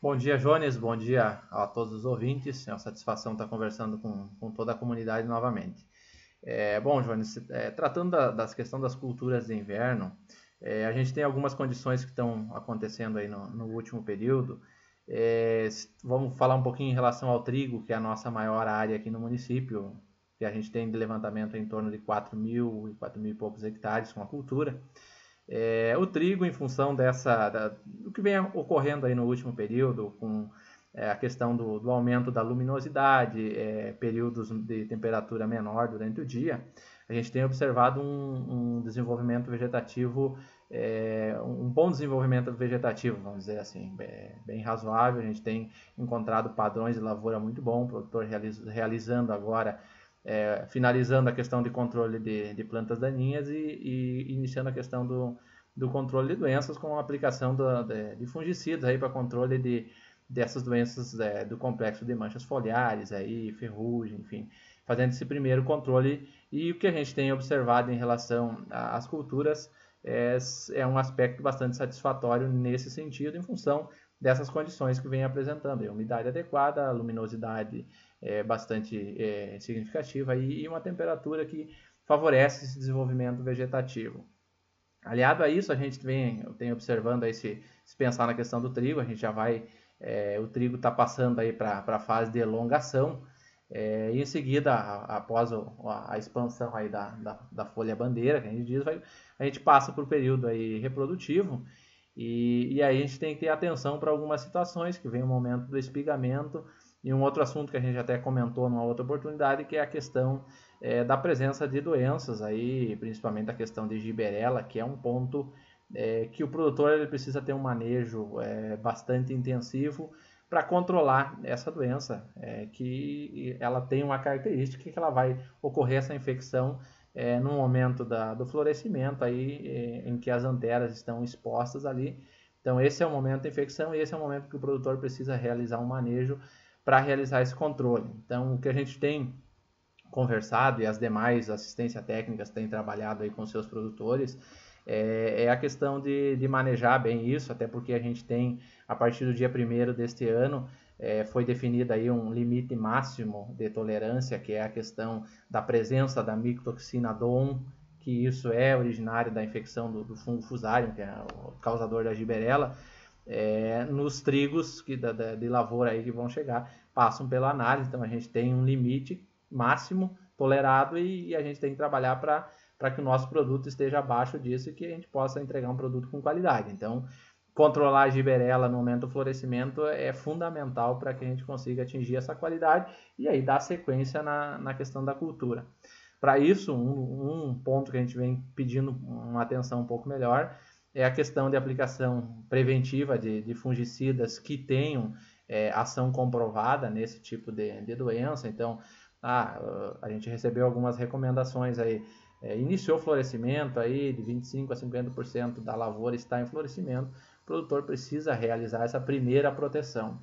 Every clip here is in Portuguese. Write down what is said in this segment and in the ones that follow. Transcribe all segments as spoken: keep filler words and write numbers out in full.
Bom dia, Jones. Bom dia a todos os ouvintes. É uma satisfação estar conversando com, com toda a comunidade novamente. É, bom, Jones, é, tratando da, das questões das culturas de inverno, é, a gente tem algumas condições que estão acontecendo aí no, no último período. É, vamos falar um pouquinho em relação ao trigo, que é a nossa maior área aqui no município, que a gente tem de levantamento em torno de quatro mil e quatro mil e poucos hectares com a cultura. É, o trigo, em função dessa, da, do que vem ocorrendo aí no último período, com é, a questão do, do, aumento da luminosidade, é, períodos de temperatura menor durante o dia, a gente tem observado um, um desenvolvimento vegetativo, é, um bom desenvolvimento vegetativo, vamos dizer assim, é, bem razoável. A gente tem encontrado padrões de lavoura muito bom, o produtor realiz, realizando agora é, finalizando a questão de controle de, de plantas daninhas e, e, iniciando a questão do, do controle de doenças com a aplicação do, de, de fungicidas aí para controle de, dessas doenças é, do complexo de manchas foliares, aí, ferrugem, enfim, fazendo esse primeiro controle. E o que a gente tem observado em relação às culturas é, é um aspecto bastante satisfatório nesse sentido, em função dessas condições que vem apresentando, a umidade adequada, a luminosidade é, bastante é, significativa e, e uma temperatura que favorece esse desenvolvimento vegetativo. Aliado a isso, a gente vem tem observando aí, se, se pensar na questão do trigo, a gente já vai, é, o trigo está passando aí para a fase de elongação, é, e em seguida, a, após o, a, a expansão aí da, da, da folha bandeira, que a gente diz, vai, a gente passa para o período aí reprodutivo, e, e aí a gente tem que ter atenção para algumas situações, que vem o momento do espigamento, e um outro assunto que a gente até comentou numa outra oportunidade, que é a questão é, da presença de doenças, aí, principalmente a questão de giberela, que é um ponto é, que o produtor ele precisa ter um manejo é, bastante intensivo para controlar essa doença, é, que ela tem uma característica que ela vai ocorrer essa infecção é, no momento da, do florescimento, aí, é, em que as anteras estão expostas ali. Então esse é o momento da infecção e esse é o momento que o produtor precisa realizar um manejo para realizar esse controle. Então o que a gente tem conversado e as demais assistências técnicas têm trabalhado aí com seus produtores é, é a questão de, de, manejar bem isso, até porque a gente tem, a partir do dia primeiro deste ano, é, foi definido aí um limite máximo de tolerância, que é a questão da presença da micotoxina D O M, que isso é originário da infecção do, do fungo fusarium, que é o causador da giberela, é, nos trigos que, da, da, de lavoura aí que vão chegar, passam pela análise. Então a gente tem um limite máximo tolerado e, e a gente tem que trabalhar para que o nosso produto esteja abaixo disso e que a gente possa entregar um produto com qualidade. Então, controlar a giberela no momento do florescimento é fundamental para que a gente consiga atingir essa qualidade e aí dar sequência na, na questão da cultura. Para isso, um, um ponto que a gente vem pedindo uma atenção um pouco melhor é a questão de aplicação preventiva de, de fungicidas que tenham é, ação comprovada nesse tipo de, de doença. Então, ah, a gente recebeu algumas recomendações aí. É, iniciou o florescimento aí de vinte e cinco a cinquenta por cento da lavoura está em florescimento, o produtor precisa realizar essa primeira proteção.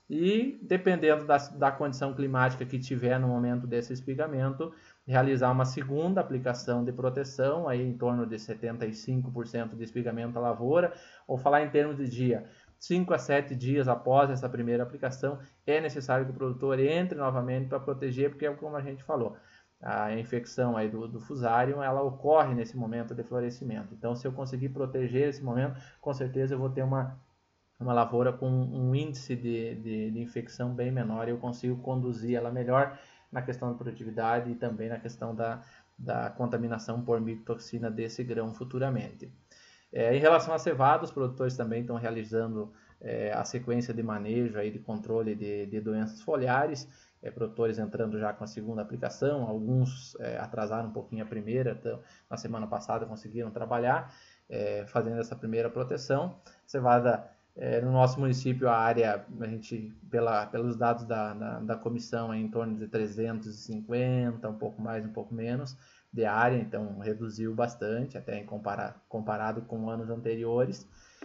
E dependendo da, da condição climática que tiver no momento desse espigamento, realizar uma segunda aplicação de proteção, aí em torno de setenta e cinco por cento de espigamento à lavoura, ou falar em termos de dia, cinco a sete dias após essa primeira aplicação, é necessário que o produtor entre novamente para proteger, porque é como a gente falou, a infecção aí do, do fusarium, ela ocorre nesse momento de florescimento. Então, se eu conseguir proteger esse momento, com certeza eu vou ter uma, uma lavoura com um índice de, de, de infecção bem menor e eu consigo conduzir ela melhor na questão da produtividade e também na questão da, da contaminação por micotoxina desse grão futuramente. É, em relação à cevada, os produtores também estão realizando é, a sequência de manejo aí, de controle de, de doenças foliares, é, produtores entrando já com a segunda aplicação, alguns é, atrasaram um pouquinho a primeira, então, na semana passada conseguiram trabalhar, é, fazendo essa primeira proteção. Cevada, é, no nosso município, a área, a gente, pela, pelos dados da, da, da comissão, é em torno de trezentos e cinquenta, um pouco mais, um pouco menos, de área, então reduziu bastante, até em compara comparado com anos anteriores.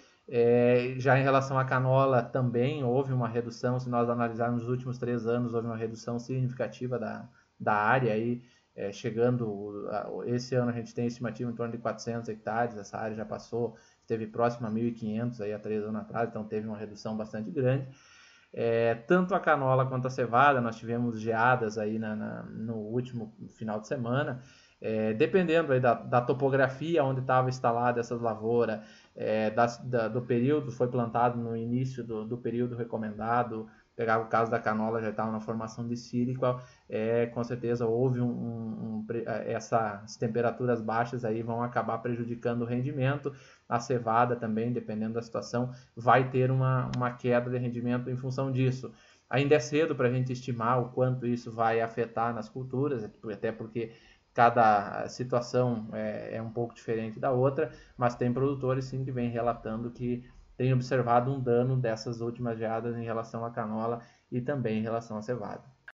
É, já em relação à canola, também houve uma redução, se nós analisarmos os últimos três anos, houve uma redução significativa da, da área, aí, é, chegando, esse ano a gente tem estimativa em torno de quatrocentos hectares, essa área já passou esteve próximo a mil e quinhentos aí há três anos atrás, então teve uma redução bastante grande. É, tanto a canola quanto a cevada, nós tivemos geadas aí na, na, no último final de semana, é, dependendo aí da, da topografia onde estava instalada essas lavouras, é, da, da, do período, foi plantado no início do, do período recomendado, pegar o caso da canola, já estava na formação de sílica, é, com certeza houve um, um, um, essas temperaturas baixas aí vão acabar prejudicando o rendimento. A cevada também, dependendo da situação, vai ter uma, uma queda de rendimento em função disso. Ainda é cedo para a gente estimar o quanto isso vai afetar nas culturas, até porque cada situação é, é um pouco diferente da outra, mas tem produtores sim que vêm relatando que tem observado um dano dessas últimas geadas em relação à canola e também em relação à cevada.